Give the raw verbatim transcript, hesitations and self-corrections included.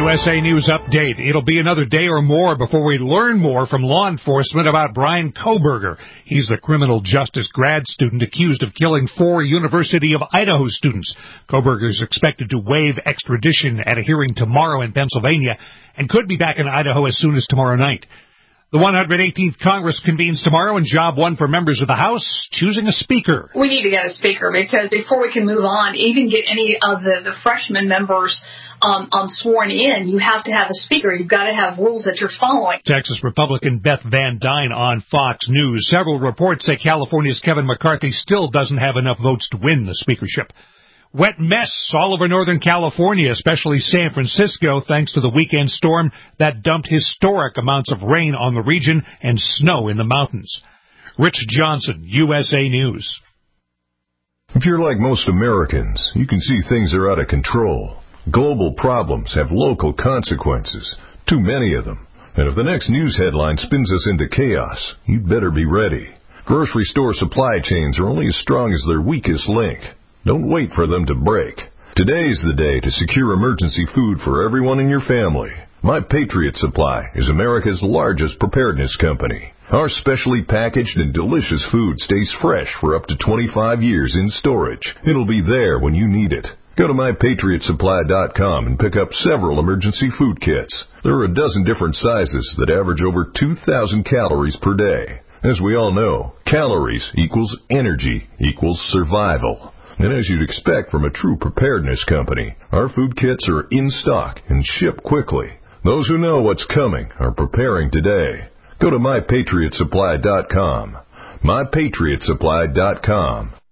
U S A News Update. It'll be another day or more before we learn more from law enforcement about Bryan Kohberger. He's the criminal justice grad student accused of killing four University of Idaho students. Kohberger is expected to waive extradition at a hearing tomorrow in Pennsylvania and could be back in Idaho as soon as tomorrow night. The one hundred eighteenth Congress convenes tomorrow, and job one for members of the House, choosing a speaker. We need to get a speaker because before we can move on, even get any of the, the freshman members um, um, sworn in, you have to have a speaker. You've got to have rules that you're following. Texas Republican Beth Van Dyne on Fox News. Several reports say California's Kevin McCarthy still doesn't have enough votes to win the speakership. Wet mess all over Northern California, especially San Francisco, thanks to the weekend storm that dumped historic amounts of rain on the region and snow in the mountains. Rich Johnson, U S A News. If you're like most Americans, you can see things are out of control. Global problems have local consequences, too many of them. And if the next news headline spins us into chaos, you'd better be ready. Grocery store supply chains are only as strong as their weakest link. Don't wait for them to break. Today's the day to secure emergency food for everyone in your family. My Patriot Supply is America's largest preparedness company. Our specially packaged and delicious food stays fresh for up to twenty-five years in storage. It'll be there when you need it. Go to my patriot supply dot com and pick up several emergency food kits. There are a dozen different sizes that average over two thousand calories per day. As we all know, calories equals energy equals survival. And as you'd expect from a true preparedness company, our food kits are in stock and ship quickly. Those who know what's coming are preparing today. Go to my patriot supply dot com. my patriot supply dot com.